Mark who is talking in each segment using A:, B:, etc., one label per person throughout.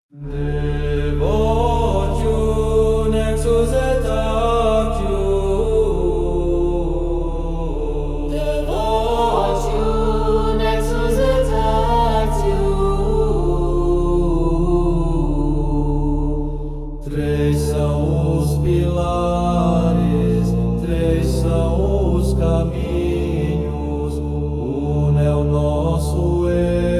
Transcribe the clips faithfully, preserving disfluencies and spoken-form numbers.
A: Devotium nexus et actio.
B: Devotium nexus et actio.
A: Três são os pilares, três são os caminhos, um é o nosso eixo.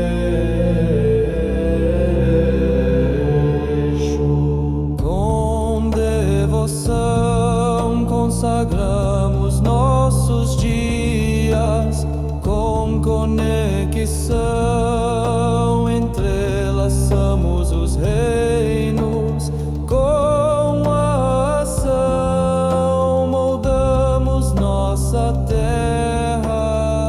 A: Com devoção consagramos nossos dias, com conexão entrelaçamos os reinos. Com a ação moldamos nossa terra.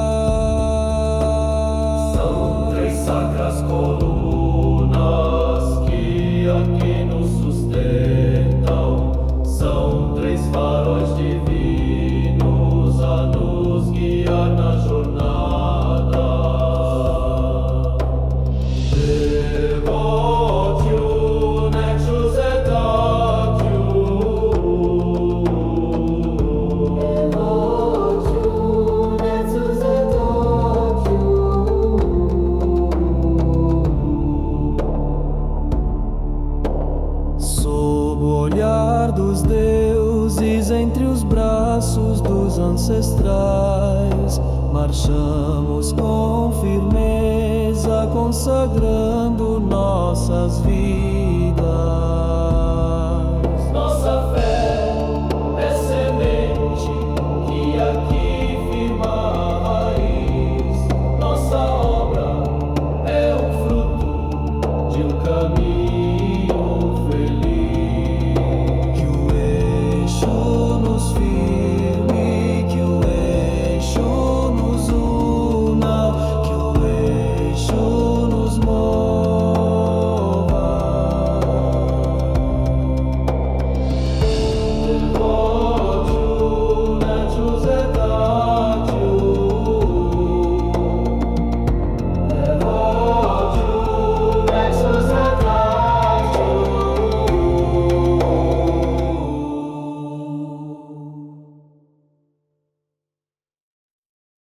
A: São três sacras colunas que aqui nos sustentam. São três faróis divinos a nos guiar na jornada. Devotium nexus et actio.
B: Devotium nexus et actio.
A: Sob o olhar dos deuses, entre os braços dos ancestrais, marchamos com firmeza, consagrando nossas vidas. Nossa fé é semente que aqui firma a raiz. Nossa obra é o fruto de um caminho.